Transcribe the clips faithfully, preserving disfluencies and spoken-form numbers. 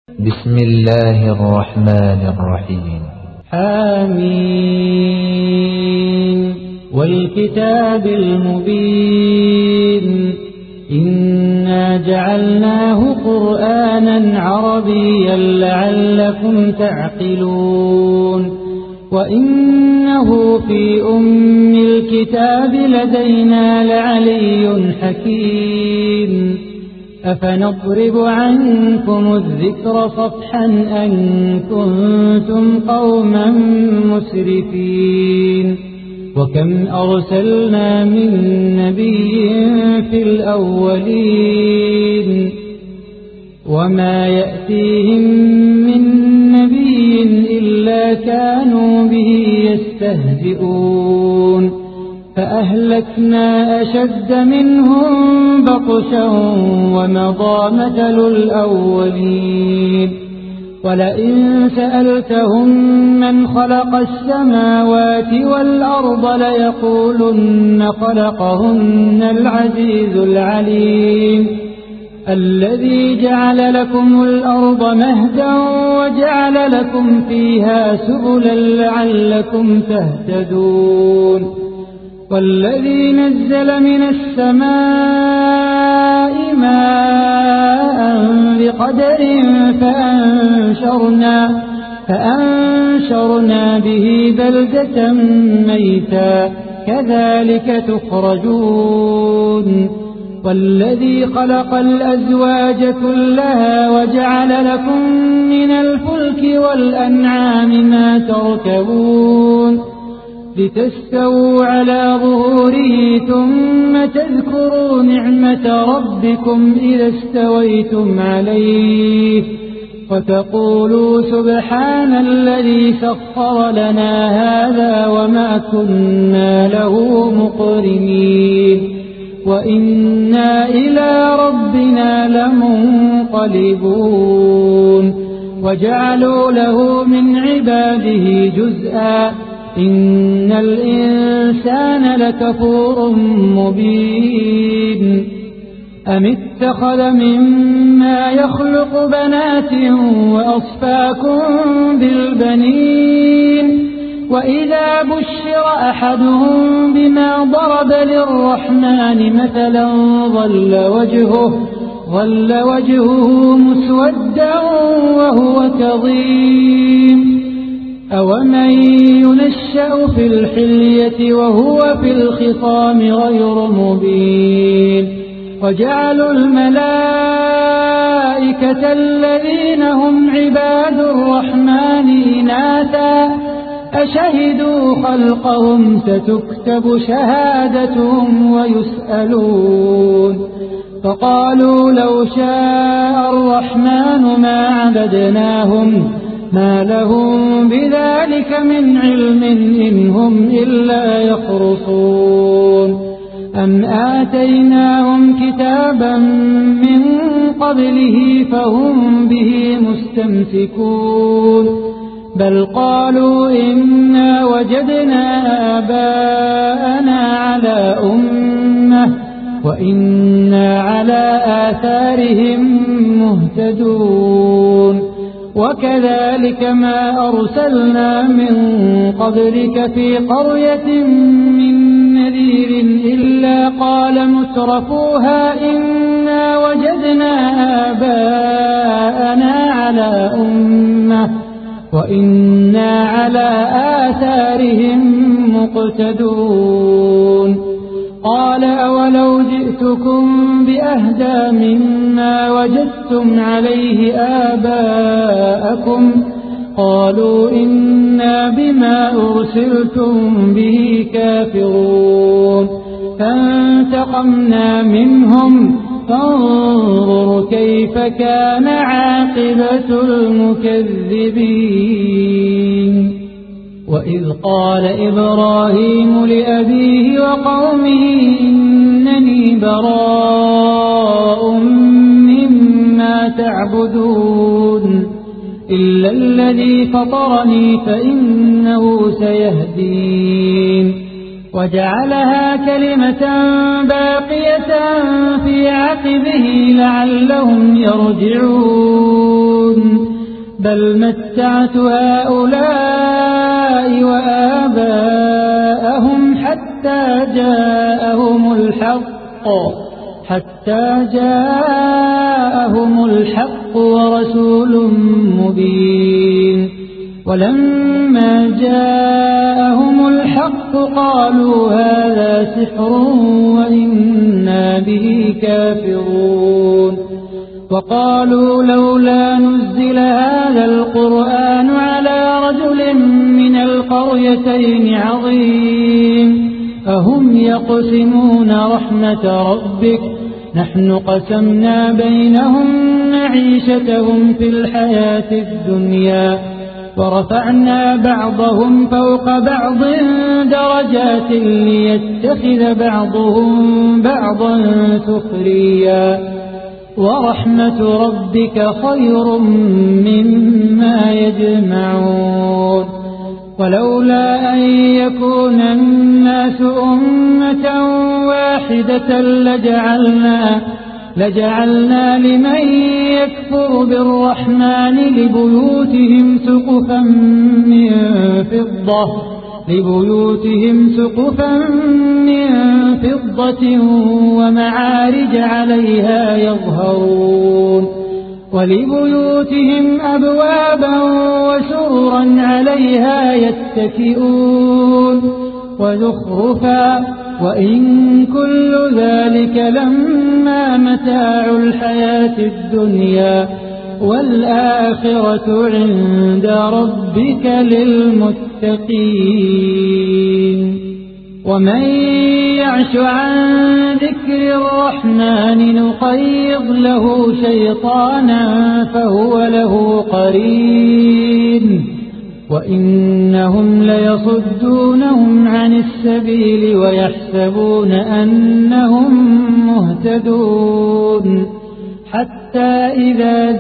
بسم الله الرحمن الرحيم. آمين والكتاب المبين إنا جعلناه قرآنا عربيا لعلكم تعقلون وإنه في أم الكتاب لدينا لعلي حكيم أفنضرب عنكم الذكر صفحا أن كنتم قوما مسرفين وكم أرسلنا من نبي في الأولين وما يأتيهم من نبي إلا كانوا به يستهزئون فأهلكنا أشد منهم بطشا ومضى مثل الأولين ولئن سألتهم من خلق السماوات والأرض ليقولن خلقهن العزيز العليم الذي جعل لكم الأرض مهدا وجعل لكم فيها سبلا لعلكم تهتدون والذي نزل من السماء ماء بقدر فأنشرنا, فأنشرنا به بلدة ميتا كذلك تخرجون والذي خلق الأزواج كلها وجعل لكم من الفلك والأنعام ما تركبون لتستووا على ظهوره ثم تذكروا نعمة ربكم إذا استويتم عليه وتقولوا سبحان الذي سخر لنا هذا وما كنا له مقرنين وإنا إلى ربنا لمنقلبون وجعلوا له من عباده جزءا إن الإنسان لكفور مبين أم اتخذ مما يخلق بنات وأصفاكم بالبنين وإذا بشر أحدهم بما ضرب للرحمن مثلا ظل وجهه, ظل وجهه مسودا وهو كظيم أومن ينشأ في الحلية وهو في الخصام غير مبين وجعلوا الملائكة الذين هم عباد الرحمن إناثا أشهدوا خلقهم ستكتب شهادتهم ويسألون فقالوا لو شاء الرحمن ما عبدناهم ما لهم بذلك من علم إن هم إلا يخرصون أم آتيناهم كتابا من قبله فهم به مستمسكون بل قالوا إنا وجدنا آباءنا على أمة وإنا على آثارهم مهتدون وكذلك ما أرسلنا من قبلك في قرية من نذير إلا قال مترفوها إنا وجدنا آباءنا على أمة وإنا على آثارهم مقتدون قال أولو جئتكم بأهدى مما وجدتم عليه آباءكم قالوا إنا بما أرسلتم به كافرون فانتقمنا منهم فانظر كيف كان عاقبة المكذبين وإذ قال إبراهيم لأبيه وقومه إنني براء مما تعبدون إلا الذي فطرني فإنه سيهدين وجعلها كلمة باقية في عقبه لعلهم يرجعون بل متعت هؤلاء وآباءهم حتى جاءهم الحق حتى جاءهم الحق ورسول مبين. ولما جاءهم الحق قالوا هذا سحر وإنا به كافرون. وقالوا لولا نزل هذا القرآن على رجل من القريتين عظيم أهم يقسمون رحمة ربك نحن قسمنا بينهم معيشتهم في الحياة الدنيا ورفعنا بعضهم فوق بعض درجات ليتخذ بعضهم بعضا سخريا ورحمة ربك خير مما يجمعون. ولولا أن يكون الناس أمة واحدة لجعلنا, لجعلنا لمن يكفر بالرحمن لبيوتهم سقفا من فضة لبيوتهم سقفا من فضة ومعارج عليها يظهرون ولبيوتهم أبوابا وسررا عليها يتكئون وزخرفا وإن كل ذلك لما متاع الحياة الدنيا والآخرة عند ربك للمتقين. ومن يعش عن ذكر الرحمن نقيض له شيطانا فهو له قرين وإنهم ليصدونهم عن السبيل ويحسبون أنهم مهتدون حتى إذا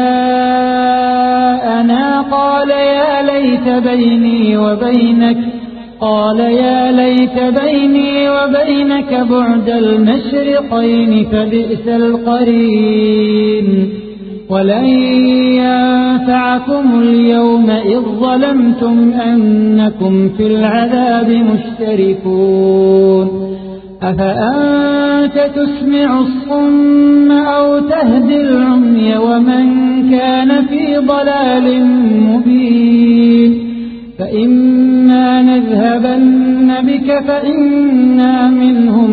جاءنا قال يا ليت بيني وبينك قال يا ليت بيني وبينك بعد المشرقين فبئس القرين. ولن ينفعكم اليوم إذ ظلمتم أنكم في العذاب مشتركون. أفأنت تسمع الصم أو تهدي العمي ومن كان في ضلال مبين. فإما نذهبن بك فإنا منهم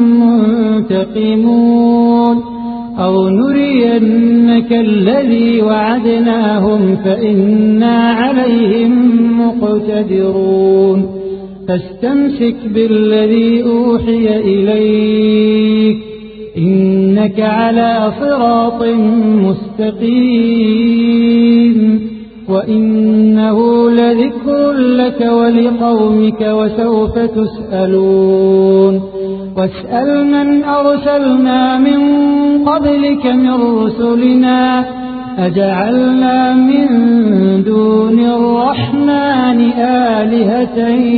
منتقمون أو نرينك الذي وعدناهم فإنا عليهم مقتدرون. فاستمسك بالذي أوحي إليك إنك على صراط مستقيم وإنه لذكر لك ولقومك وسوف تسألون. واسأل من أرسلنا من قبلك من رسلنا أجعلنا من دون الرحمن آلهة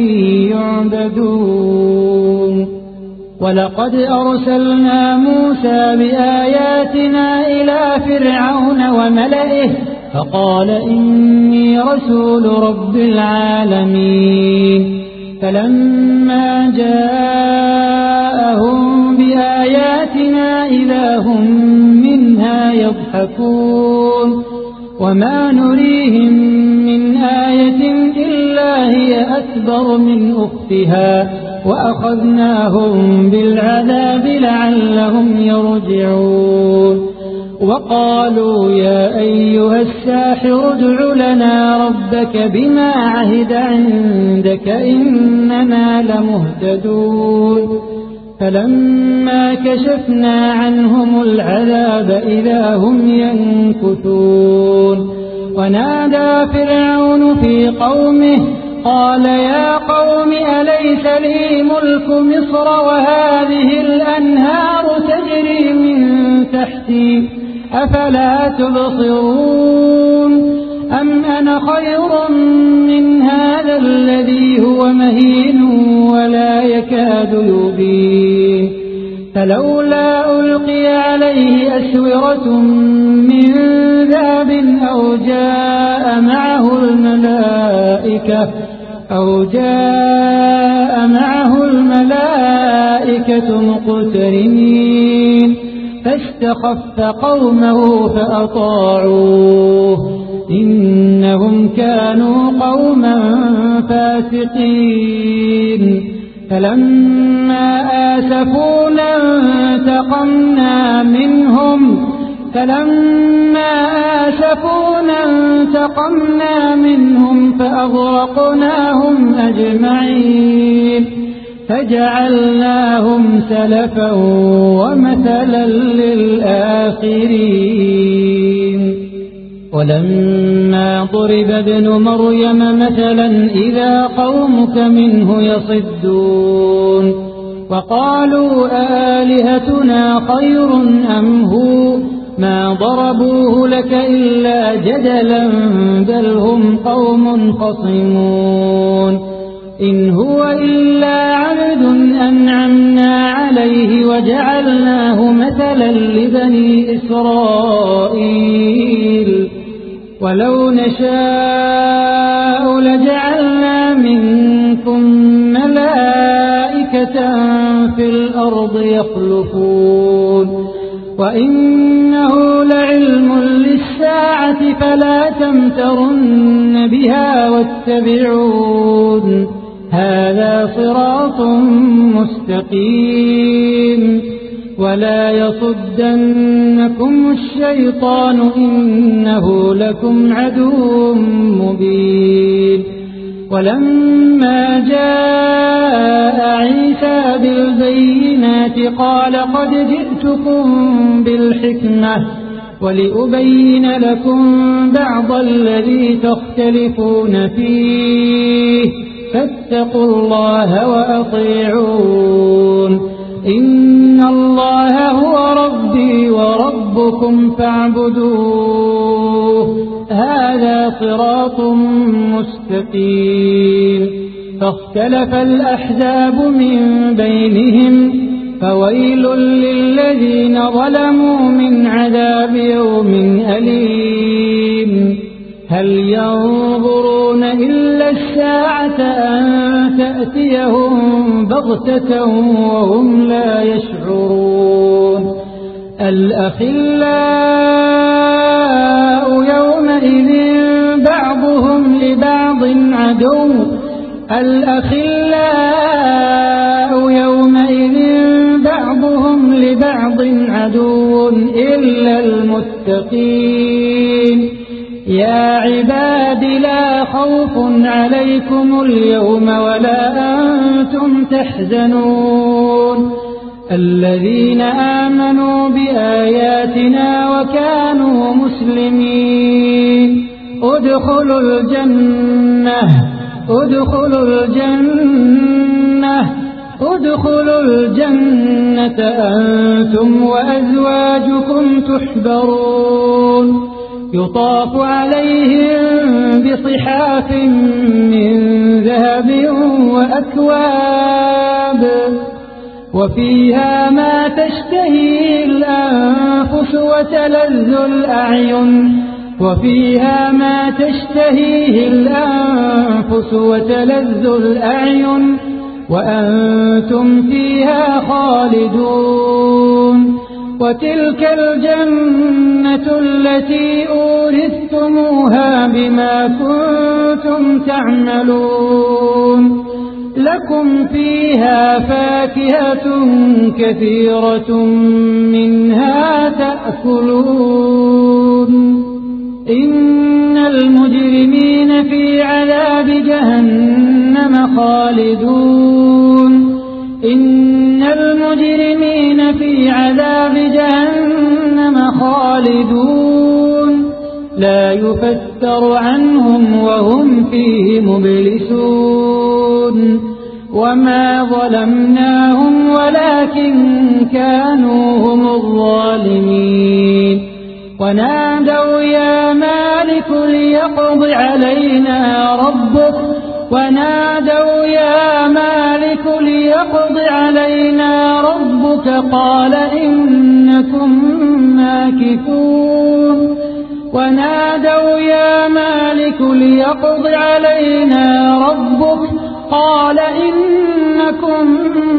يعبدون. ولقد أرسلنا موسى بآياتنا إلى فرعون وملئه فقال إني رسول رب العالمين. فلما جاءهم بآياتنا إذا هم منها يضحكون وما نريهم من آية إلا هي أكبر من أختها وأخذناهم بالعذاب لعلهم يرجعون. وقالوا يا أيها الساحر ادع لنا ربك بما عهد عندك إننا لمهتدون. فلما كشفنا عنهم العذاب إذا هم ينكثون. ونادى فرعون في قومه قال يا قوم أليس لي ملك مصر وهذه الأنهار تجري من تحتي أفلا تبصرون أم أنا خير من هذا الذي هو مهين ولا يكاد يبين. فلولا ألقي عليه أسورة من ذهب أو جاء معه الملائكة أو جاء معه الملائكة مقترنين فاستخف قومه فأطاعوه إنهم كانوا قوما فاسقين فلما آسفونا انتقمنا منهم فلما آسفونا انتقمنا منهم فأغرقناهم أجمعين فجعلناهم سلفا ومثلا للآخرين ولما ضرب ابن مريم مثلا إذا قومك منه يصدون وقالوا آلهتنا خير أم هو ما ضربوه لك إلا جدلا بل هم قوم خصمون إن هو إلا عبد أنعمنا عليه وجعلناه مثلا لبني إسرائيل ولو نشاء لجعلنا منكم ملائكة في الأرض يخلفون وإنه لعلم للساعة فلا تمترن بها واتبعون هذا صراط مستقيم ولا يصدنكم الشيطان إنه لكم عدو مبين ولما جاء عيسى بالبينات قال قد جئتكم بالحكمة ولأبين لكم بعض الذي تختلفون فيه فاتقوا الله وأطيعون إن الله هو ربي وربكم فاعبدوه هذا صراط مستقيم فاختلف الأحزاب من بينهم فويل للذين ظلموا من عذاب يوم أليم هل ينظرون إلا الساعة أن تأتيهم بغتة وهم لا يشعرون الأخلاء يومئذ بعضهم لبعض عدو الأخلاء يومئذ بعضهم لبعض عدو إلا المتقين يا عباد لا خوف عليكم اليوم ولا أنتم تحزنون الذين آمنوا بآياتنا وكانوا مسلمين ادخلوا الجنة ادخلوا الجنة ادخلوا الجنة أنتم وأزواجكم تحبرون يطاف عليهم بصحاف من ذهب وأكواب وفيها ما تشتهي الأنفس وتلذ الأعين وفيها ما تشتهيه الأنفس وتلذ الأعين وأنتم فيها خالدون وتلك الجنة التي أورثتموها بما كنتم تعملون لكم فيها فاكهة كثيرة منها تأكلون إن المجرمين في عذاب جهنم خالدون إن المجرمين في عذاب جهنم خالدون لا يفتر عنهم وهم فيه مبلسون وما ظلمناهم ولكن كانوا هم الظالمين ونادوا يا مالك ليقض علينا ربك ونادوا يا مالك مالك ليقض علينا ربك قال إنكم ماكثون ونادوا يا مالك ليقض علينا ربك قال إنكم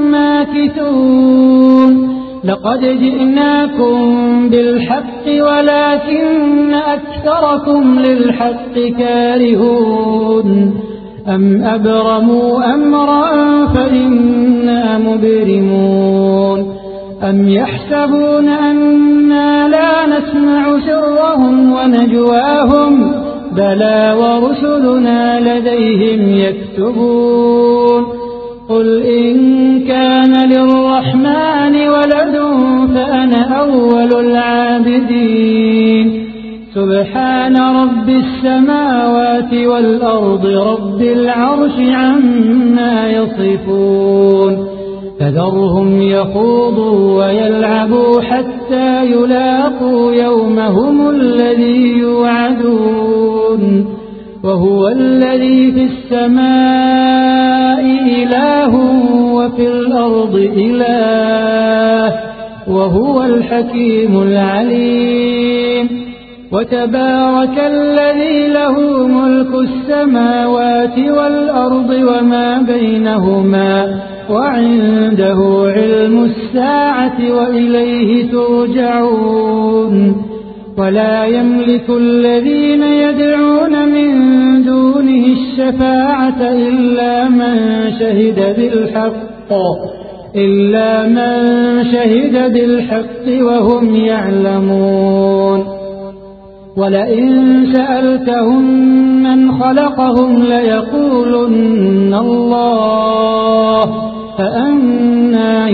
ماكثون لقد جئناكم بالحق ولكن أكثركم للحق كارهون أم أبرموا أمرا فإنا مبرمون أم يحسبون أنا لا نسمع سرهم ونجواهم بلى ورسلنا لديهم يكتبون قل إن كان للرحمن ولد فأنا أول العابدين سبحان رب السماوات والأرض رب العرش عما يصفون فذرهم يخوضوا ويلعبوا حتى يلاقوا يومهم الذي يوعدون وهو الذي في السماء إله وفي الأرض إله وهو الحكيم العليم وتبارك الذي له ملك السماوات والأرض وما بينهما وعنده علم الساعة وإليه ترجعون ولا يملك الذين يدعون من دونه الشفاعة إلا من شهد بالحق إلا من شهد بالحق وهم يعلمون ولئن سألتهم من خلقهم ليقولن الله فأنى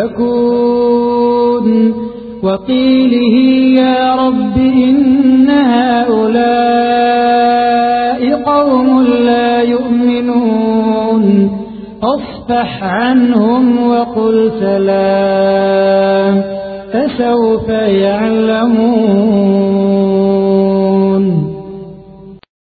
يؤفكون وقيله يا رب إن هؤلاء قوم لا يؤمنون فاصفح عنهم وقل سلام فسوف يعلمون.